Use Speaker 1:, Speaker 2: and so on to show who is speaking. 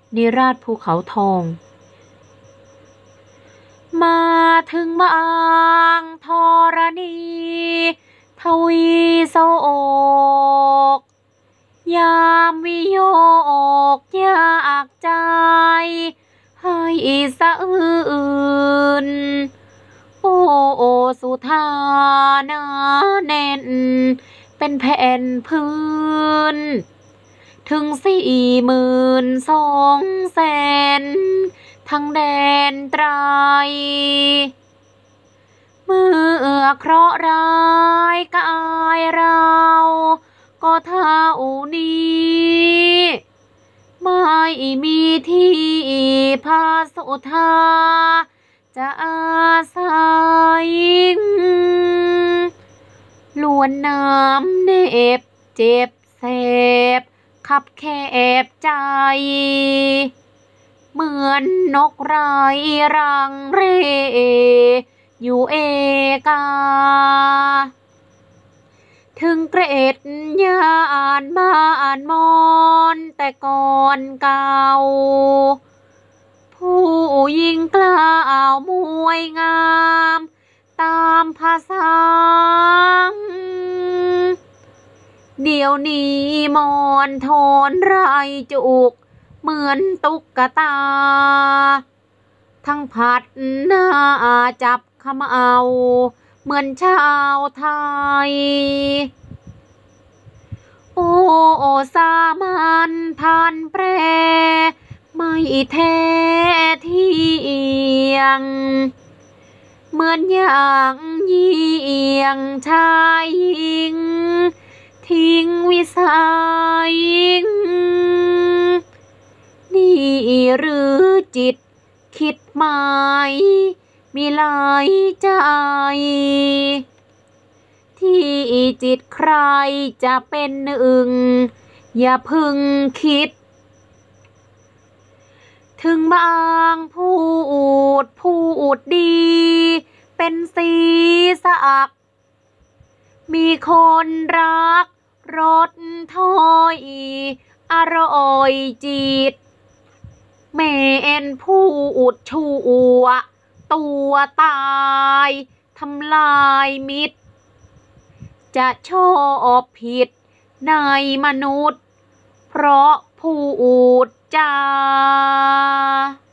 Speaker 1: นิราศภูเขาทอง มาถึงบางธรณีทวีโศกยามวิโยกยากใจให้สะอื่นโอ้สุธานาแน่นเป็นแผ่นพื้นถึง42,000,000ทั้งแดนไตรเมื่อเคราะห์ร้ายกายเราก็เท่านี้ไม่มีที่พาสุธาจะอาศัยล้วนน้ำเน็บเจ็บแสบคับแคบใจเหมือนนกไร้รังเร่อยู่เอกาถึงเกรดยานบ้านมอนแต่ก่อนเก่าผู้หญิงกล่าวมวยงามตามภาษาเดี๋ยวนี้มอนโทนไรจุกเหมือนตุ๊กตาทั้งผัดหน้าจับขมเอาเหมือนชาวไทยโอ้สามัญพันแปรไม่แท้เที่ยงเหมือนอย่างยิ่งชายหญิงทิ้งวิสัยนี่หรือจิตคิดหมายมีหลายใจที่จิตใครจะเป็นหนึ่งอย่าพึงคิดถึงบางพูดดีเป็นสีสักมีคนรักรสถ้อยอร่อยจิตแม่นพูดชั่วตัวตายทำลายมิตรจะชอบผิดในมนุษย์เพราะพูดจา